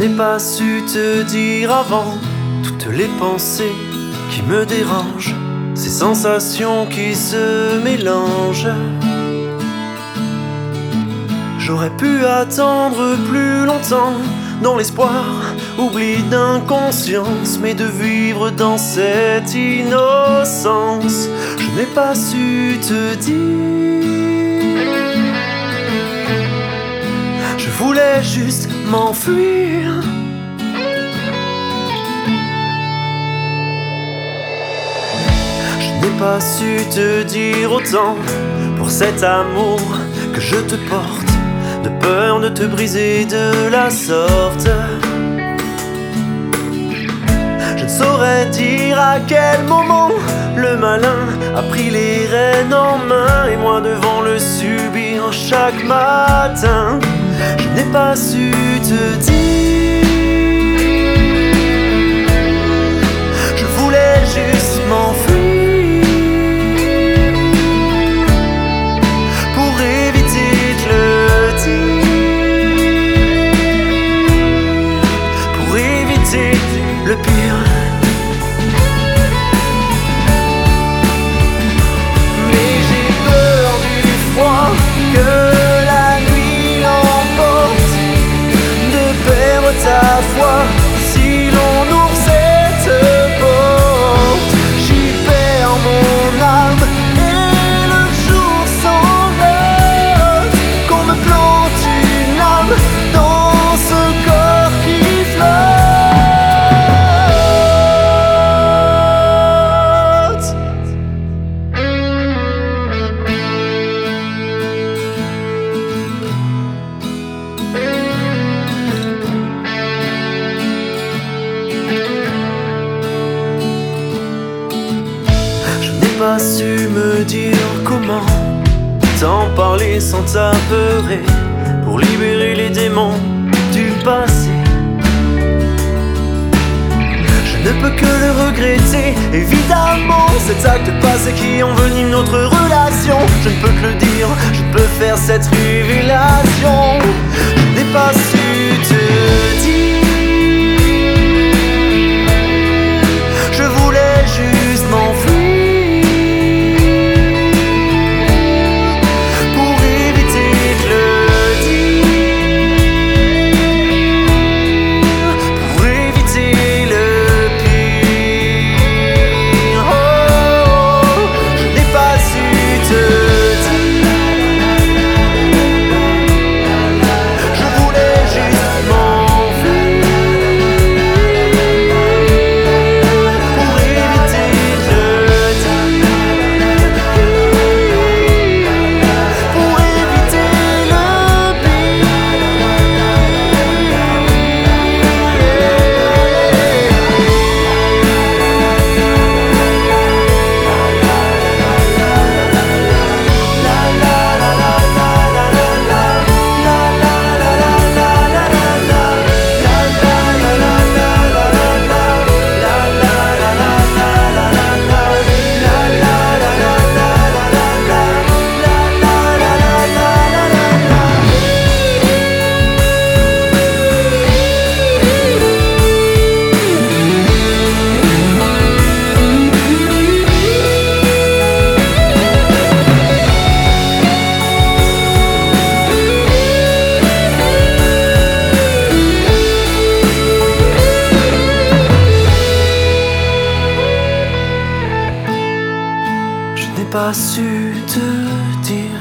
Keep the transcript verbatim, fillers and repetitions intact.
n'ai pas su te dire avant toutes les pensées qui me dérangent, ces sensations qui se mélangent. J'aurais pu attendre plus longtemps dans l'espoir, oubli d'inconscience, mais de vivre dans cette innocence. Je n'ai pas su te dire, je voulais juste m'enfuir. Je n'ai pas su te dire autant pour cet amour que je te porte, de peur de te briser de la sorte. Je ne saurais dire à quel moment le malin a pris les rênes en main, et moi devant le subir chaque matin. Je n'ai pas su te dire, je voulais juste m'enfuir pour éviter de le dire, pour éviter le pire. Mais j'ai peur du froid, que la nuit l'emporte, de perdre ta foi si l'on ouvre cette porte. J'y perds mon âme et le jour s'envole, qu'on me plante une âme dans ce corps qui flotte. Je n'ai pas su me dire comment t'en parler sans t'apeurer, pour libérer les démons du passé. Je ne peux que le regretter, évidemment, cet acte passé qui envenime notre relation. Je ne peux que le dire, je ne peux faire cette révélation. Je n'ai pas su te dire, je voulais juste m'enfuir pour éviter de le dire, pour éviter le pire. Oh, je n'ai pas su te dire, je voulais juste m'enfuir pour éviter de le dire, pour éviter le Je n'ai pas su te dire,